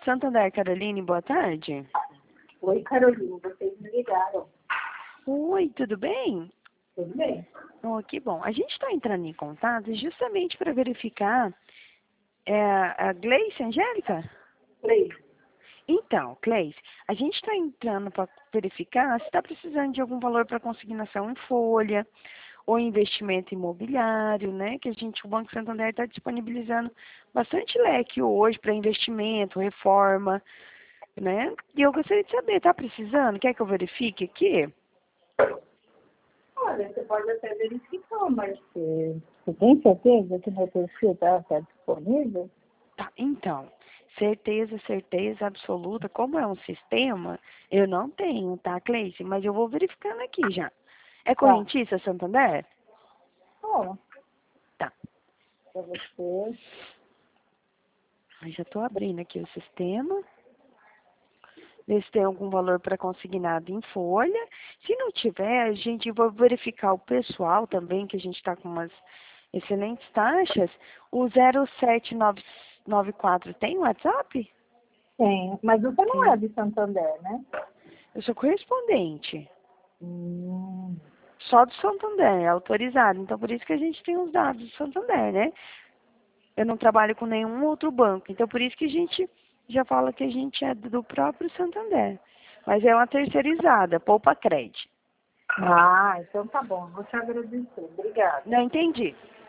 Santander, Caroline, boa tarde. Oi, Carolina, vocês me ligaram. Oi, tudo bem? Tudo bem? Oh, que bom. A gente está entrando em contato justamente para verificar a Gleice, Angélica? Três. Então, Gleice, a gente está entrando para verificar se está precisando de algum valor para consignação em folha ou investimento imobiliário, né? Que o Banco Santander está disponibilizando bastante leque hoje para investimento, reforma, né? E eu gostaria de saber, está precisando? Quer que eu verifique aqui? Olha, você pode até verificar, mas você tem certeza que meu perfil está disponível? Tá, então, certeza absoluta. Como é um sistema, eu não tenho, tá, Cleice? Mas eu vou verificando aqui já. É Tá. correntista Santander? Ó, Tá. para você. Eu já estou abrindo aqui o sistema. Ver se tem algum valor para consignado em folha. Se não tiver, a gente vai verificar o pessoal também, que a gente está com umas excelentes taxas. O 07994 tem WhatsApp? Tem, mas você não é Tem. de Santander, né? Eu sou correspondente. Hum, Só do Santander, é autorizado. Então, por isso que a gente tem os dados do Santander, né? Eu não trabalho com nenhum outro banco. Então, por isso que a gente já fala que a gente é do próprio Santander. Mas é uma terceirizada, Poupa Cred. então tá bom, vou te agradecer. Obrigada. Não entendi.